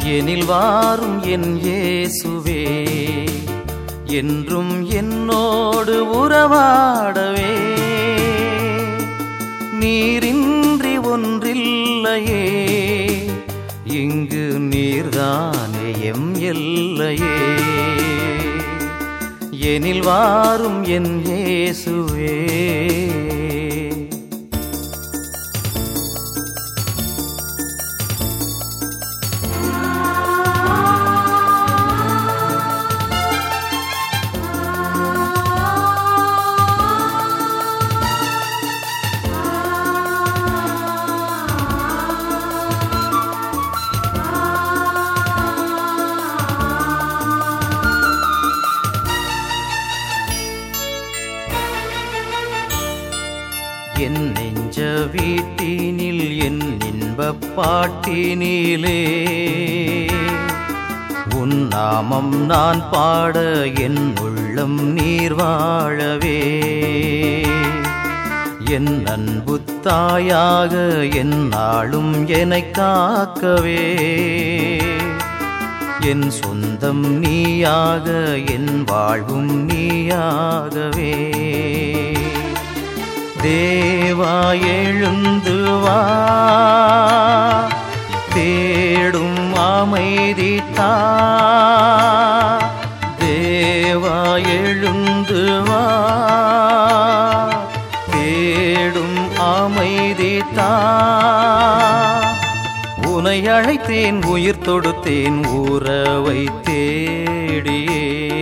எனில் வாரும் என் இயேசுவே, என்றும் என்னோடு உறவாடவே. நீரின்றி ஒன்றில்லையே, இங்கு நீர்தானே எம் எல்லையே. எனில் வாரும் என் இயேசுவே. என் நெஞ்ச வீட்டினில் என் இன்பப் பாட்டினிலே உன் நாமம் நான் பாட என் உள்ளம் நீர் வாழவே. என் அன்பு தாயாக என் நாளும் என்னைக் காக்கவே. என் சொந்தம் நீயாக என் வாழ்வும் நீயாகவே. தேவா எழுந்து வா, தேடும் அமைதி தா. தேவா எழுந்து வா, தேடும் அமைதி தா. உனை அழைத்தேன் உயிர் தொடுத்தேன் உறவை தேடியே.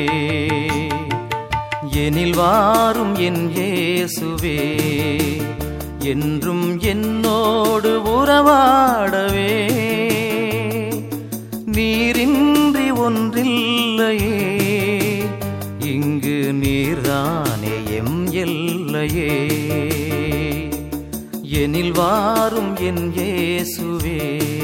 எனில் வாரும் என் இயேசுவே, என்றும் என்னோடு உறவாடவே. நீரின்றி ஒன்றில்லையே, இங்கு நீர்தானே எம் எல்லையே. எனில் வாரும் என் இயேசுவே.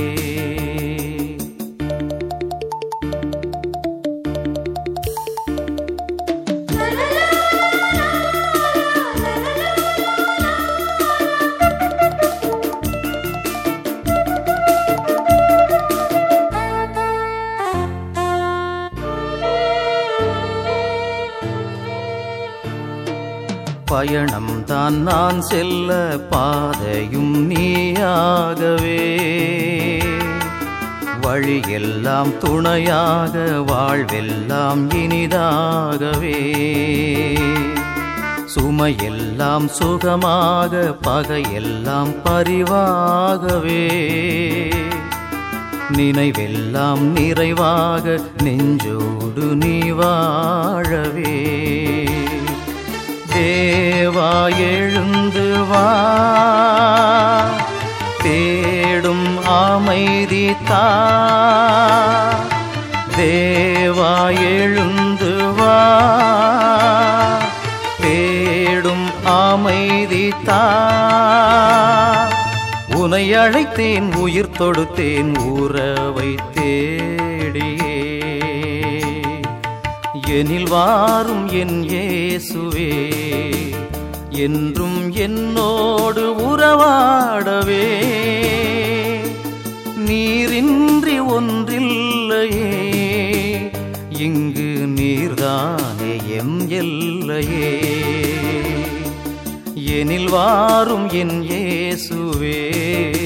பயணம் தான் நான் செல்ல பாதையும் நீயாகவே. வழியெல்லாம் துணையாக வாழ்வெல்லாம் இனிதாகவே. சுமையெல்லாம் சுகமாக பகையெல்லாம் பரிவாகவே. நினைவெல்லாம் நிறைவாக நெஞ்சோடு நீ வாழவே. தேவா எழுந்து வா, தேடும் அமைதி தா. தேவா எழுந்து வா, தேடும் அமைதி தா. உனை அழைத்தேன் உயிர் தொடுத்தேன் உறவை தேடியே. எனில் வாரும் என் இயேசுவே, என்றும் என்னோடு உறவாடவே. நீரின்றி ஒன்றில்லையே, இங்கு நீர்தானே எம் எல்லையே. எனில் வாரும் என் இயேசுவே.